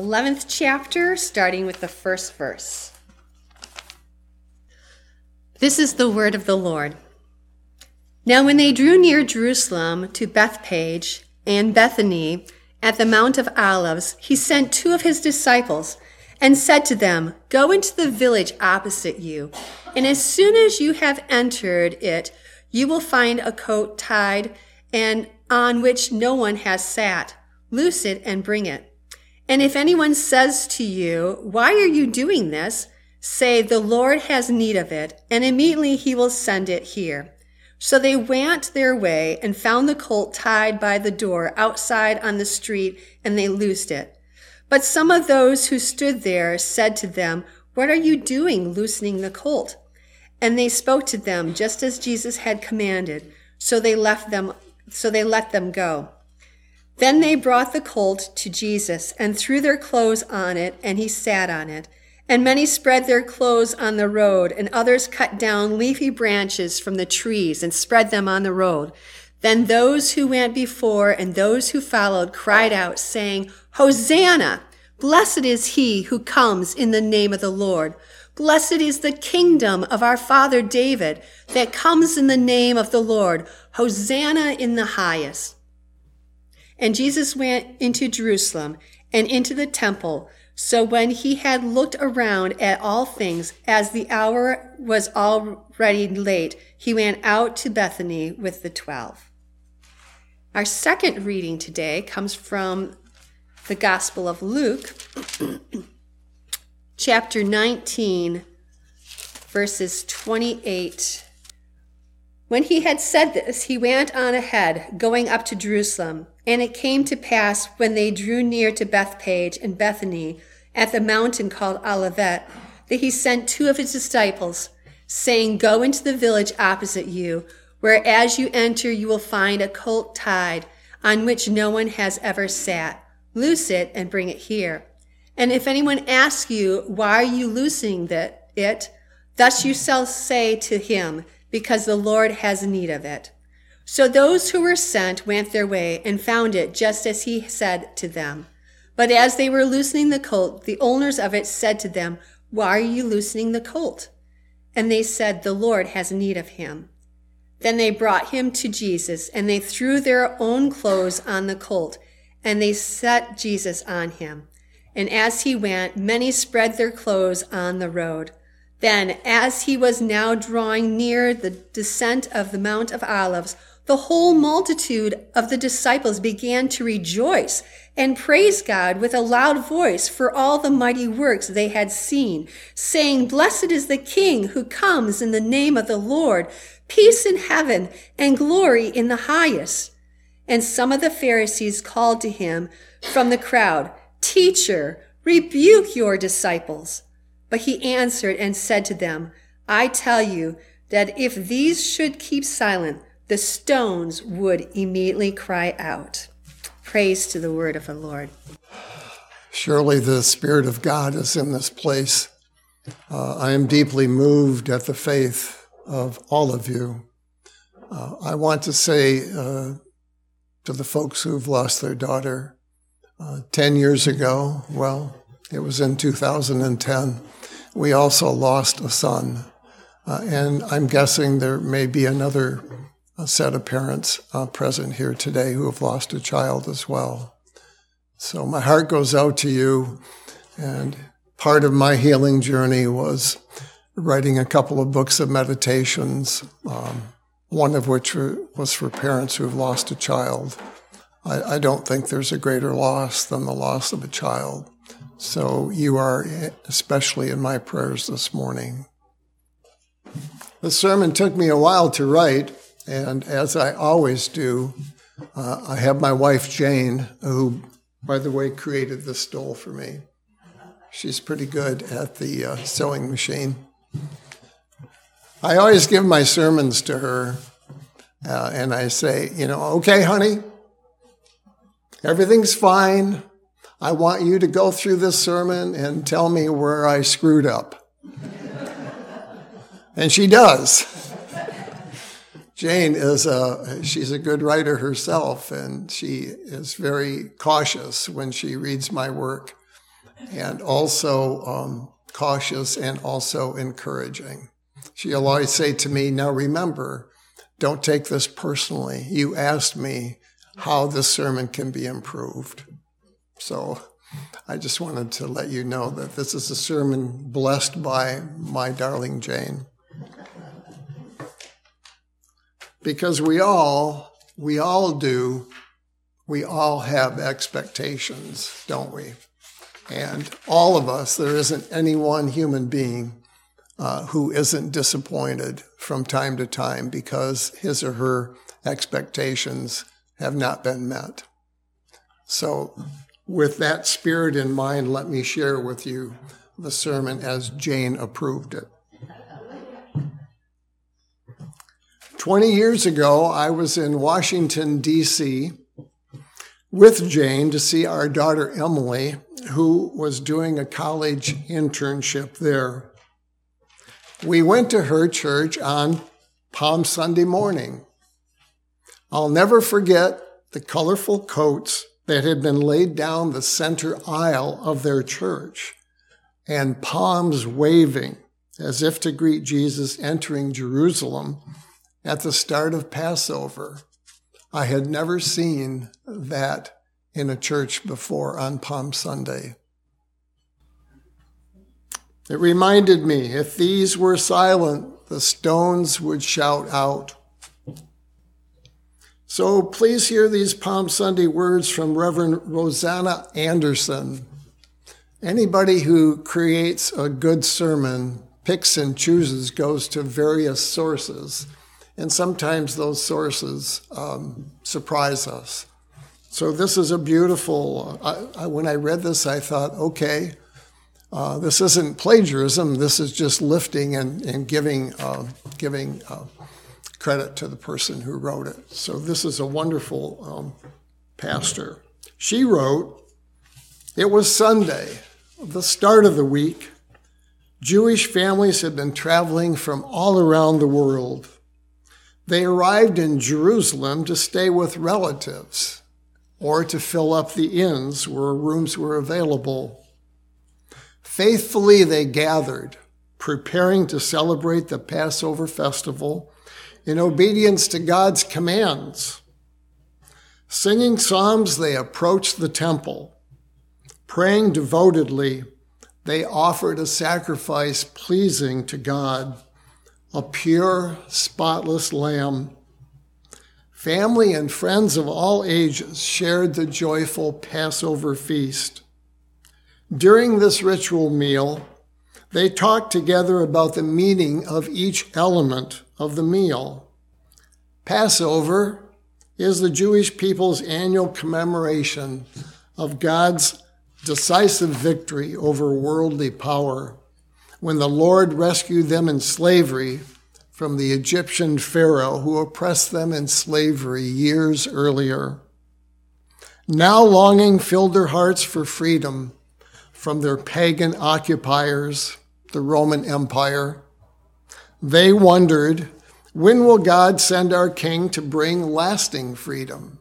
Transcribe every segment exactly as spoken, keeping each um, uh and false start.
eleventh chapter, starting with the first verse. This is the word of the Lord. Now when they drew near Jerusalem to Bethphage and Bethany at the Mount of Olives, he sent two of his disciples and said to them, "Go into the village opposite you, and as soon as you have entered it, you will find a coat tied and on which no one has sat. Loose it and bring it. And if anyone says to you, 'Why are you doing this?' say, 'The Lord has need of it,' and immediately he will send it here." So they went their way and found the colt tied by the door outside on the street, and they loosed it. But some of those who stood there said to them, "What are you doing loosening the colt?" And they spoke to them just as Jesus had commanded. So they left them, so they let them go. Then they brought the colt to Jesus and threw their clothes on it, and he sat on it. And many spread their clothes on the road, and others cut down leafy branches from the trees and spread them on the road. Then those who went before and those who followed cried out, saying, "Hosanna! Blessed is he who comes in the name of the Lord. Blessed is the kingdom of our father David that comes in the name of the Lord. Hosanna in the highest." And Jesus went into Jerusalem and into the temple. So when he had looked around at all things, as the hour was already late, he went out to Bethany with the twelve. Our second reading today comes from the Gospel of Luke, chapter nineteen, verses twenty-eight. When he had said this, he went on ahead, going up to Jerusalem. And it came to pass, when they drew near to Bethphage and Bethany at the mountain called Olivet, that he sent two of his disciples, saying, "Go into the village opposite you, where as you enter you will find a colt tied, on which no one has ever sat. Loose it and bring it here. And if anyone asks you, 'Why are you loosing it?' thus you shall say to him, 'Because the Lord has need of it.'" So those who were sent went their way and found it just as he said to them. But as they were loosening the colt, the owners of it said to them, "Why are you loosening the colt?" And they said, "The Lord has need of him." Then they brought him to Jesus, and they threw their own clothes on the colt, and they set Jesus on him. And as he went, many spread their clothes on the road. Then, as he was now drawing near the descent of the Mount of Olives, the whole multitude of the disciples began to rejoice and praise God with a loud voice for all the mighty works they had seen, saying, "Blessed is the King who comes in the name of the Lord, peace in heaven and glory in the highest." And some of the Pharisees called to him from the crowd, "Teacher, rebuke your disciples." But he answered and said to them, "I tell you that if these should keep silent, the stones would immediately cry out." Praise to the word of the Lord. Surely the Spirit of God is in this place. Uh, I am deeply moved at the faith of all of you. Uh, I want to say uh, to the folks who've lost their daughter, uh, ten years ago, well, it was in two thousand ten, we also lost a son. Uh, and I'm guessing there may be another a set of parents uh, present here today who have lost a child as well. So my heart goes out to you, and part of my healing journey was writing a couple of books of meditations, um, one of which was for parents who have lost a child. I, I don't think there's a greater loss than the loss of a child. So you are especially in my prayers this morning. The sermon took me a while to write, and as I always do, uh, I have my wife, Jane, who, by the way, created this stole for me. She's pretty good at the uh, sewing machine. I always give my sermons to her, uh, and I say, you know, "Okay, honey, everything's fine. I want you to go through this sermon and tell me where I screwed up." And she does. Jane is a, she's a good writer herself, and she is very cautious when she reads my work. and also um, cautious and also encouraging. She'll always say to me, now remember, don't take this personally. You asked me how this sermon can be improved. So I just wanted to let you know that this is a sermon blessed by my darling Jane. Because we all, we all do, we all have expectations, don't we? And all of us, there isn't any one human being uh, who isn't disappointed from time to time because his or her expectations have not been met. So with that spirit in mind, let me share with you the sermon as Jane approved it. Twenty years ago, I was in Washington, D C with Jane to see our daughter Emily, who was doing a college internship there. We went to her church on Palm Sunday morning. I'll never forget the colorful coats that had been laid down the center aisle of their church and palms waving as if to greet Jesus entering Jerusalem at the start of Passover. I had never seen that in a church before on Palm Sunday. It reminded me, if these were silent, the stones would shout out. So please hear these Palm Sunday words from Reverend Rosanna Anderson. Anybody who creates a good sermon picks and chooses, goes to various sources, and sometimes those sources um, surprise us. So this is a beautiful, uh, I, I, when I read this, I thought, okay, uh, this isn't plagiarism, this is just lifting and, and giving, uh, giving uh, credit to the person who wrote it. So this is a wonderful um, pastor. She wrote, it was Sunday, the start of the week. Jewish families had been traveling from all around the world. They arrived in Jerusalem to stay with relatives or to fill up the inns where rooms were available. Faithfully, they gathered, preparing to celebrate the Passover festival in obedience to God's commands. Singing psalms, they approached the temple. Praying devotedly, they offered a sacrifice pleasing to God, a pure, spotless lamb. Family and friends of all ages shared the joyful Passover feast. During this ritual meal, they talked together about the meaning of each element of the meal. Passover is the Jewish people's annual commemoration of God's decisive victory over worldly power when the Lord rescued them in slavery from the Egyptian Pharaoh who oppressed them in slavery years earlier. Now longing filled their hearts for freedom from their pagan occupiers, the Roman Empire. They wondered, when will God send our King to bring lasting freedom?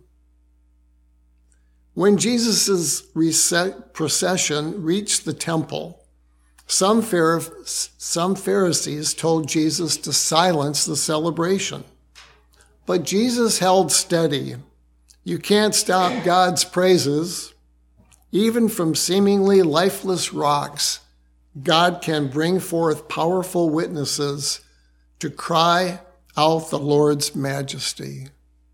When Jesus' procession reached the temple, some Pharisees told Jesus to silence the celebration. But Jesus held steady. You can't stop God's praises. Even from seemingly lifeless rocks, God can bring forth powerful witnesses to cry out the Lord's majesty.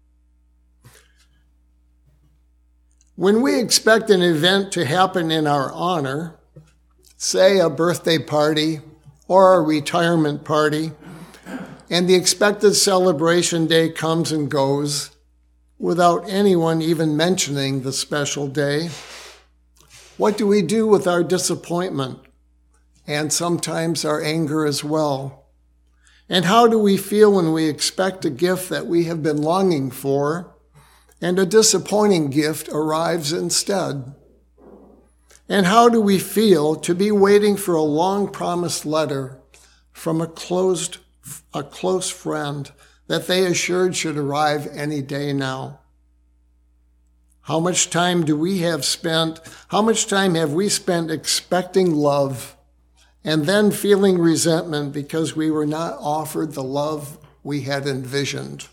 When we expect an event to happen in our honor, say a birthday party or a retirement party, and the expected celebration day comes and goes without anyone even mentioning the special day, what do we do with our disappointment and sometimes our anger as well? And how do we feel when we expect a gift that we have been longing for and a disappointing gift arrives instead? And how do we feel to be waiting for a long-promised letter from a closed, a close friend that they assured should arrive any day now? How much time do we have spent, how much time have we spent expecting love and then feeling resentment because we were not offered the love we had envisioned?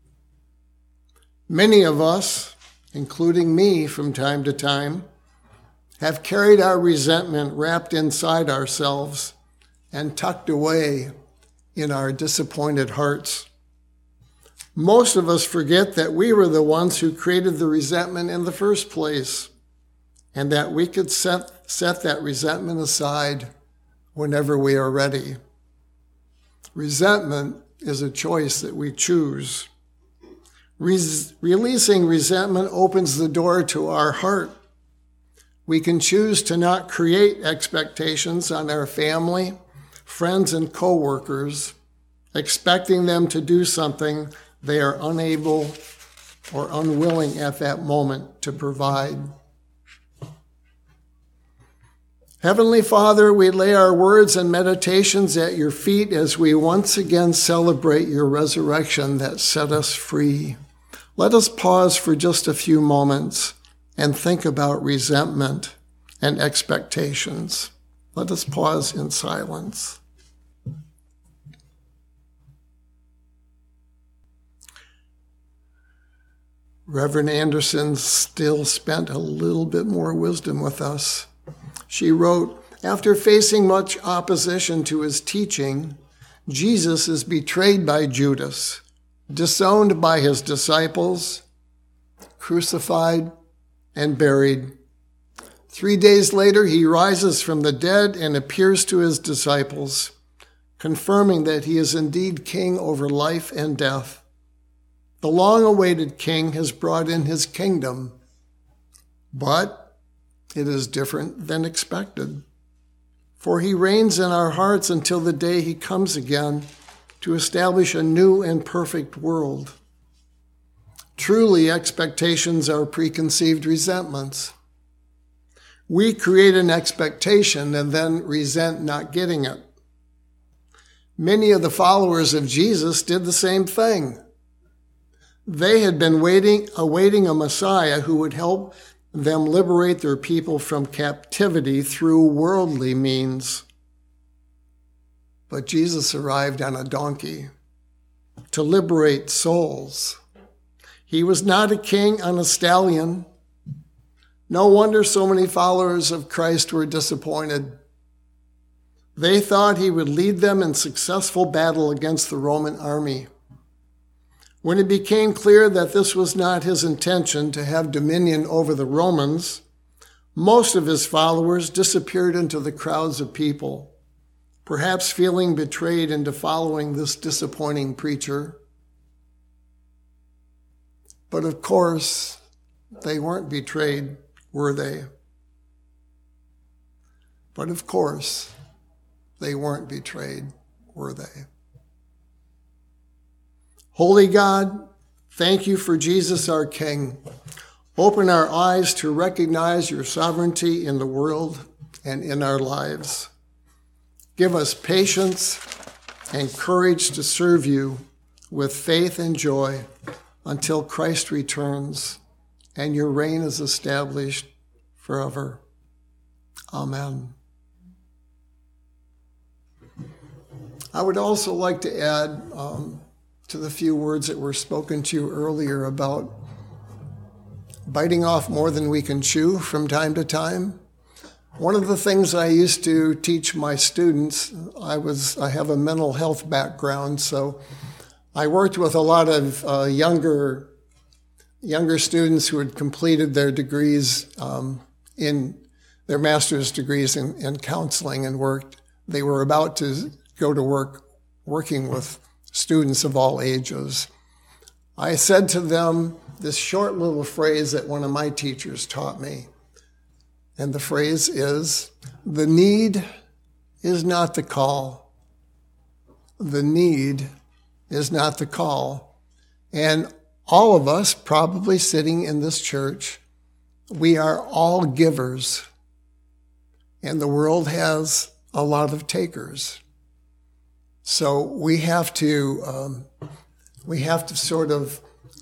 Many of us, including me from time to time, have carried our resentment wrapped inside ourselves and tucked away in our disappointed hearts. Most of us forget that we were the ones who created the resentment in the first place, and that we could set, set that resentment aside whenever we are ready. Resentment is a choice that we choose. Re- releasing resentment opens the door to our heart. We can choose to not create expectations on our family, friends, and coworkers, expecting them to do something they are unable or unwilling at that moment to provide. Heavenly Father, we lay our words and meditations at your feet as we once again celebrate your resurrection that set us free. Let us pause for just a few moments and think about resentment and expectations. Let us pause in silence. Reverend Anderson still spent a little bit more wisdom with us. She wrote, after facing much opposition to his teaching, Jesus is betrayed by Judas, disowned by his disciples, crucified, and buried. Three days later, he rises from the dead and appears to his disciples, confirming that he is indeed king over life and death. The long-awaited king has brought in his kingdom, but it is different than expected. For he reigns in our hearts until the day he comes again to establish a new and perfect world. Truly, expectations are preconceived resentments. We create an expectation and then resent not getting it. Many of the followers of Jesus did the same thing. They had been waiting, awaiting a Messiah who would help them liberate their people from captivity through worldly means. But Jesus arrived on a donkey to liberate souls. He was not a king on a stallion. No wonder so many followers of Christ were disappointed. They thought he would lead them in successful battle against the Roman army. When it became clear that this was not his intention to have dominion over the Romans, most of his followers disappeared into the crowds of people, perhaps feeling betrayed into following this disappointing preacher. But of course, they weren't betrayed, were they? But of course, they weren't betrayed, were they? Holy God, thank you for Jesus our King. Open our eyes to recognize your sovereignty in the world and in our lives. Give us patience and courage to serve you with faith and joy until Christ returns and your reign is established forever. Amen. I would also like to add um, to the few words that were spoken to you earlier about biting off more than we can chew from time to time. One of the things I used to teach my students, I was I have a mental health background, so I worked with a lot of uh, younger younger students who had completed their degrees um, in their master's degrees in, in counseling and worked. They were about to go to work working with students of all ages. I said to them this short little phrase that one of my teachers taught me. And the phrase is, the need is not the call. The need is not the call. And all of us, probably sitting in this church, we are all givers. And the world has a lot of takers. So we have to um, we have to sort of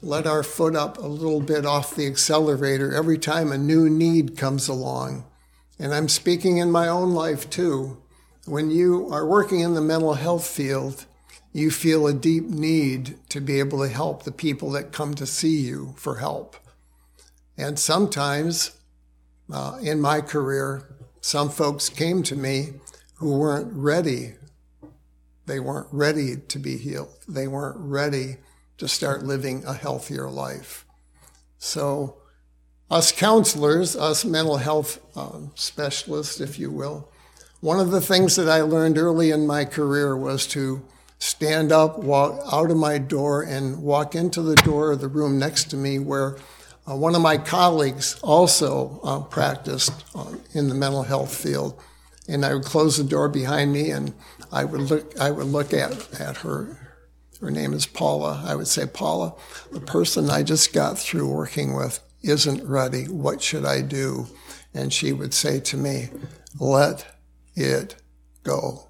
let our foot up a little bit off the accelerator every time a new need comes along. And I'm speaking in my own life too. When you are working in the mental health field, you feel a deep need to be able to help the people that come to see you for help. And sometimes, uh, in my career, some folks came to me who weren't ready. They weren't ready to be healed. They weren't ready to start living a healthier life. So us counselors, us mental health um, specialists, if you will, one of the things that I learned early in my career was to stand up, walk out of my door, and walk into the door of the room next to me where uh, one of my colleagues also uh, practiced uh, in the mental health field. And I would close the door behind me, and I would look I would look at, at her. Her name is Paula. I would say, Paula, the person I just got through working with isn't ready. What should I do? And she would say to me, let it go.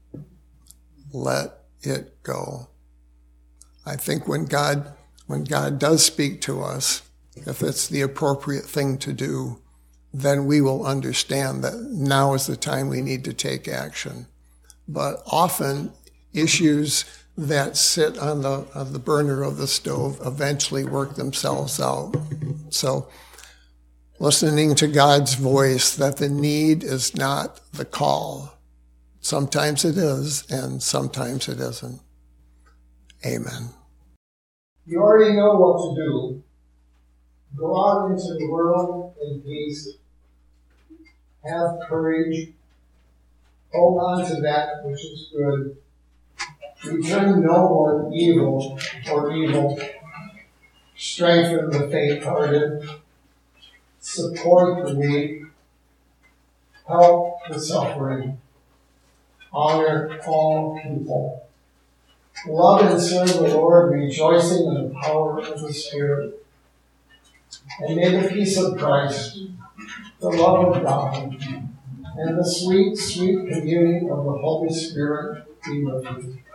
Let it go. I think when God, when God does speak to us, if it's the appropriate thing to do, then we will understand that now is the time we need to take action. But often issues that sit on the, on the burner of the stove eventually work themselves out. So listening to God's voice, that the need is not the call. Sometimes it is, and sometimes it isn't. Amen. You already know what to do. Go out into the world in peace. Have courage. Hold on to that which is good. Return no more evil for evil. Strengthen the faint-hearted. Support the weak. Help the suffering. Honor all people. Love and serve the Lord, rejoicing in the power of the Spirit. And may the peace of Christ, the love of God, and the sweet, sweet communion of the Holy Spirit be with you.